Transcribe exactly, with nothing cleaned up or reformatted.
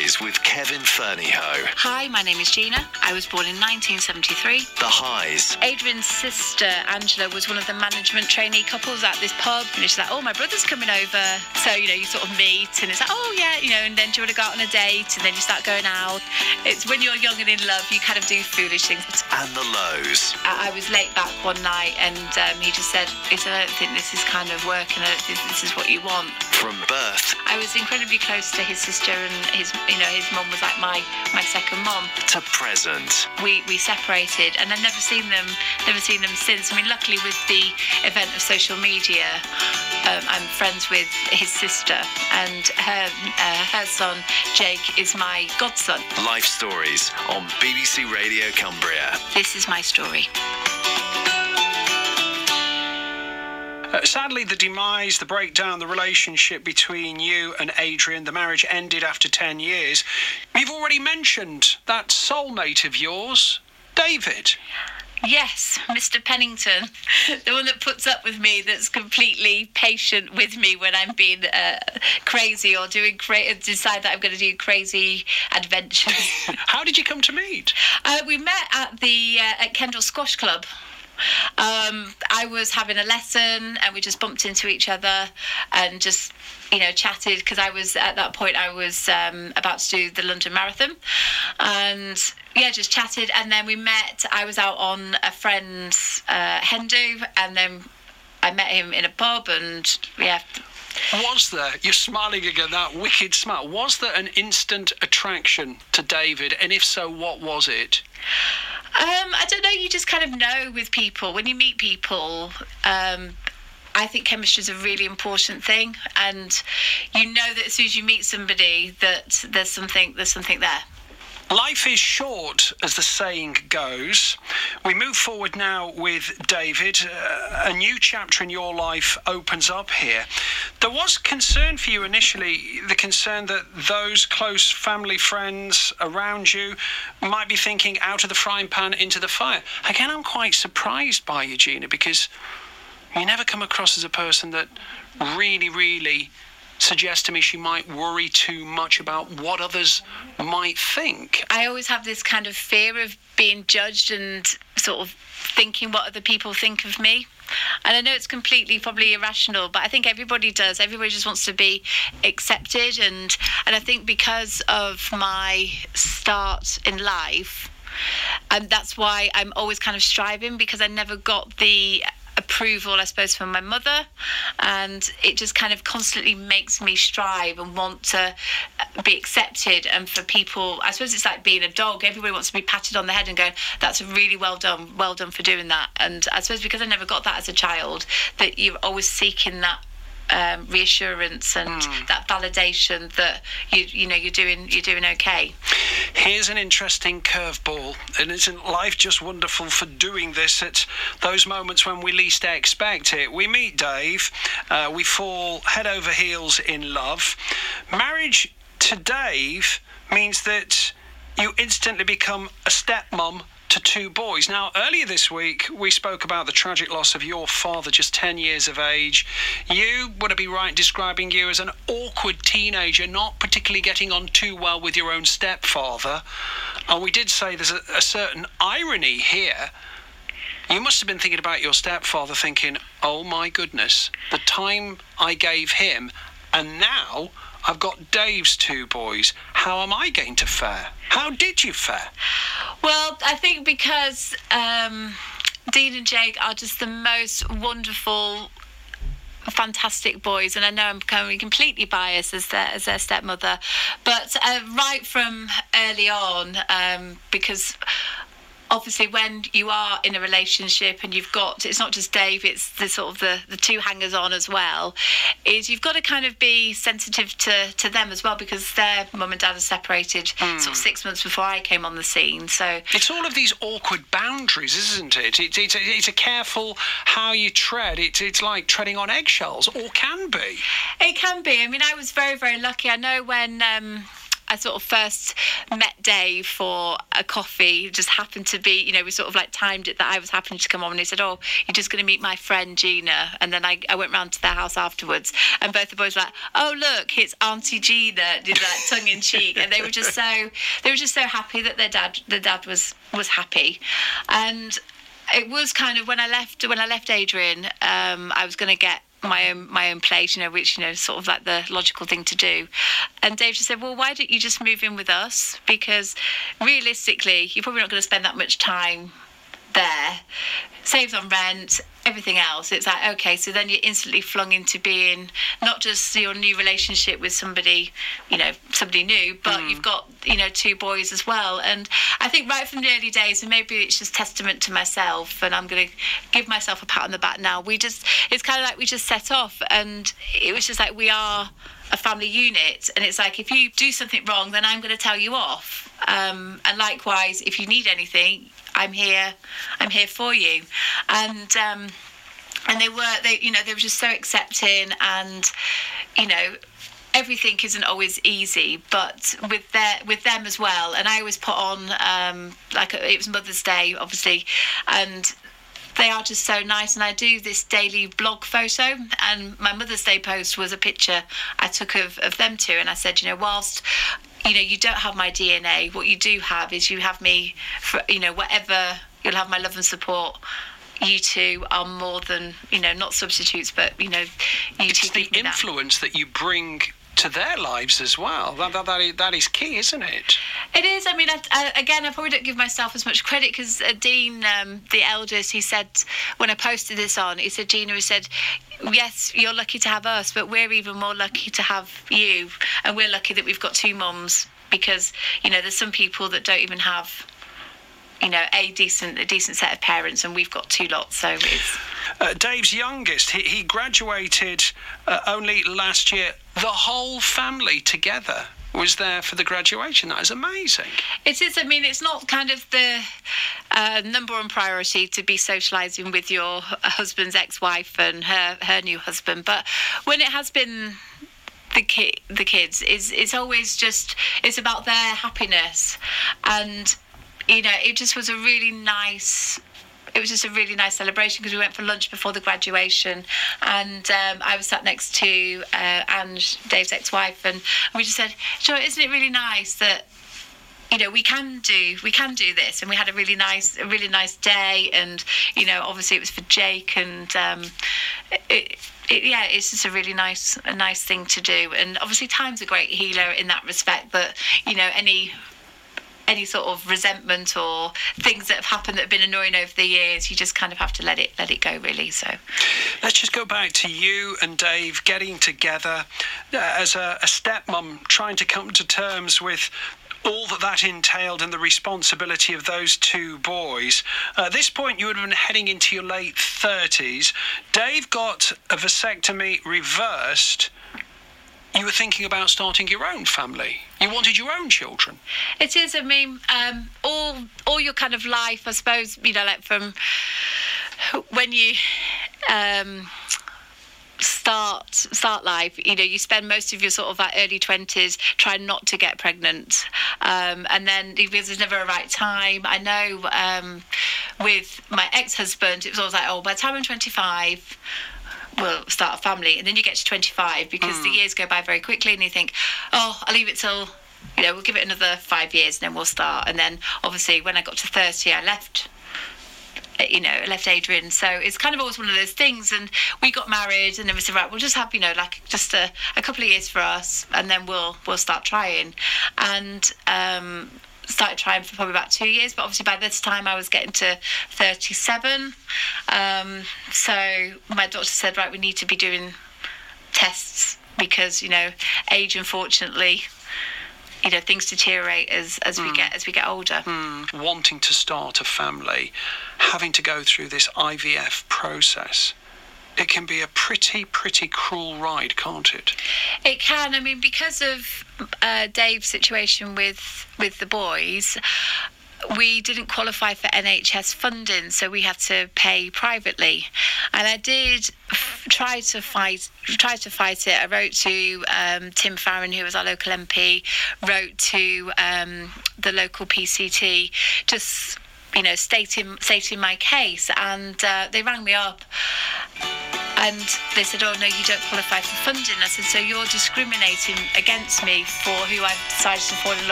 Stories with Kevin Fernyhough. Hi, my name is Gina. I was born in nineteen seventy-three. The Highs. Adrian's sister, Angela, was one of the management trainee couples at this pub. And she's like, oh, my brother's coming over. So, you know, you sort of meet and it's like, oh, yeah, you know, and then do you want to go out on a date? And then you start going out. It's when you're young and in love, you kind of do foolish things. And the lows. I, I was late back one night and um, he just said, he said, I don't think this is kind of working. I don't think this is what you want. From birth. I was incredibly close to his sister and his, you know, his mum was like my, my second mum. To present. We we separated and I've never seen them, never seen them since. I mean, luckily with the event of social media, um, I'm friends with his sister and her uh, her son Jake is my godson. Life stories on B B C Radio Cumbria. This is my story. Uh, sadly, the demise, the breakdown, the relationship between you and Adrian, the marriage ended after ten years. You've already mentioned that soulmate of yours, David. Yes, Mister Pennington, the one that puts up with me, that's completely patient with me when I'm being uh, crazy or doing cra- decide that I'm going to do crazy adventures. How did you come to meet? Uh, we met at the uh, at Kendal Squash Club. Um, I was having a lesson and we just bumped into each other and just, you know, chatted because I was, at that point, I was um, about to do the London Marathon and, yeah, just chatted and then we met. I was out on a friend's uh, hen do and then I met him in a pub and, yeah. Was there, you're smiling again, that wicked smile, was there an instant attraction to David? And if so, what was it? Um, I don't know, you just kind of know with people. When you meet people, um, I think chemistry is a really important thing. And you know that as soon as you meet somebody that there's something, there's something there. Life is short, as the saying goes. We move forward now with David. Uh, a new chapter in your life opens up here. There was concern for you initially, the concern that those close family friends around you might be thinking out of the frying pan into the fire. Again, I'm quite surprised by you, Gina, because you never come across as a person that really, really suggests to me she might worry too much about what others might think. I always have this kind of fear of being judged and sort of thinking what other people think of me. And I know it's completely probably irrational, but I think everybody does. Everybody just wants to be accepted. And, and I think because of my start in life, and that's why I'm always kind of striving, because I never got the approval, I suppose, from my mother, and it just kind of constantly makes me strive and want to be accepted. And for people, I suppose it's like being a dog, everybody wants to be patted on the head and going, that's really well done, well done for doing that. And I suppose because I never got that as a child, that you're always seeking that um, reassurance and mm. that validation that you you know you're doing you're doing okay. Here's an interesting curveball, and isn't life just wonderful for doing this at those moments when we least expect it? We meet Dave, uh, we fall head over heels in love. Marriage to Dave means that you instantly become a stepmom to two boys. Now, earlier this week, we spoke about the tragic loss of your father, just ten years of age. You, would I be right in describing you as an awkward teenager, not particularly getting on too well with your own stepfather? And we did say there's a, a certain irony here. You must have been thinking about your stepfather thinking, oh my goodness, the time I gave him, and now I've got Dave's two boys. How am I going to fare? How did you fare? Well, I think because um, Dean and Jake are just the most wonderful, fantastic boys, and I know I'm becoming completely biased as their as their stepmother, but uh, right from early on, um, because obviously when you are in a relationship and you've got, it's not just Dave, it's the sort of the, the two hangers on as well, is you've got to kind of be sensitive to, to them as well, because their mum and dad are separated mm. sort of six months before I came on the scene. So it's all of these awkward boundaries, isn't it? It's, it's, it's a careful how you tread. It's, it's like treading on eggshells, or can be. It can be. I mean, I was very, very lucky. I know when... Um, I sort of first met Dave for a coffee. It just happened to be, you know, we sort of like timed it that I was happening to come on, and he said, oh, you're just going to meet my friend Gina. And then I, I went round to their house afterwards, and both the boys were like, oh, look, it's Auntie Gina, did that tongue in cheek. And they were just so, they were just so happy that their dad, their dad was, was happy. And it was kind of when I left, when I left Adrian, um, I was going to get my own my own place, you know, which, you know, sort of like the logical thing to do. And Dave just said, well, why don't you just move in with us? Because realistically, you're probably not going to spend that much time there. Saves on rent, everything else. It's like, okay, so then you're instantly flung into being not just your new relationship with somebody, you know, somebody new, but mm. you've got, you know, two boys as well. And I think right from the early days, and maybe it's just testament to myself, and I'm going to give myself a pat on the back now, we just, it's kind of like we just set off, and it was just like, we are a family unit, and it's like, if you do something wrong, then I'm going to tell you off. Um, and likewise, if you need anything, I'm here. I'm here for you. And um, and they were, they you know, they were just so accepting, and you know, everything isn't always easy, but with their with them as well. And I always put on um, like it was Mother's Day, obviously, and they are just so nice. And I do this daily blog photo, and my Mother's Day post was a picture I took of, of them two, and I said, you know, whilst you know, you don't have my D N A, what you do have is you have me for, you know, whatever, you'll have my love and support. You two are more than, you know, not substitutes, but, you know, you it's two the influence that. that you bring to their lives as well. That, that, that, is, that is key, isn't it? It is. I mean, I, I, again, I probably don't give myself as much credit, because uh, Dean, um, the eldest, he said, when I posted this on, he said, Gina, he said, yes, you're lucky to have us, but we're even more lucky to have you. And we're lucky that we've got two mums, because, you know, there's some people that don't even have, you know, a decent a decent set of parents, and we've got two lots, so it's... Uh, Dave's youngest, he, he graduated uh, only last year. The whole family together was there for the graduation. That is amazing. It is. I mean, it's not kind of the uh, number one priority to be socialising with your husband's ex-wife and her, her new husband, but when it has been the ki- the kids, is it's always just, it's about their happiness. And, you know, it just was a really nice... It was just a really nice celebration, because we went for lunch before the graduation, and um, I was sat next to uh, Ange, Dave's ex-wife, and we just said, "Sure, isn't it really nice that, you know, we can do we can do this?" And we had a really nice a really nice day, and, you know, obviously it was for Jake, and um, it, it, yeah, it's just a really nice a nice thing to do. And obviously time's a great healer in that respect. But, you know, any. any sort of resentment or things that have happened that have been annoying over the years, you just kind of have to let it let it go, really. So let's just go back to you and Dave getting together uh, as a, a stepmom, trying to come to terms with all that that entailed and the responsibility of those two boys. Uh, at this point, you would have been heading into your late thirties. Dave got a vasectomy reversed. You were thinking about starting your own family. You wanted your own children. It is. I mean, um, all all your kind of life, I suppose, you know, like from when you um, start start life, you know, you spend most of your sort of like early twenties trying not to get pregnant, um, and then because there's never a right time. I know um, with my ex-husband, it was always like, oh, by the time I'm twenty-five. We'll start a family. And then you get to twenty-five, because mm. the years go by very quickly, and you think, oh, I'll leave it till, you know, we'll give it another five years and then we'll start. And then obviously when I got to thirty, I left, you know, I left Adrian. So it's kind of always one of those things. And we got married, and then we said, right, we'll just have, you know, like just a, a couple of years for us, and then we'll we'll start trying. And um started trying for probably about two years, but obviously by this time I was getting to thirty-seven. Um, so my doctor said, right, we need to be doing tests, because, you know, age, unfortunately, you know, things deteriorate as, as mm. we get as we get older. Mm. Wanting to start a family, having to go through this I V F process, it can be a pretty, pretty cruel ride, can't it? It can. I mean, because of uh, Dave's situation with with the boys, we didn't qualify for N H S funding, so we had to pay privately. And I did tried to fight tried to fight it. I wrote to um, Tim Farron, who was our local M P, wrote to um, the local P C T, just, you know, stating stating my case, and uh, they rang me up and they said, oh no, you don't qualify for funding. I said, so you're discriminating against me for who I've decided to fall in love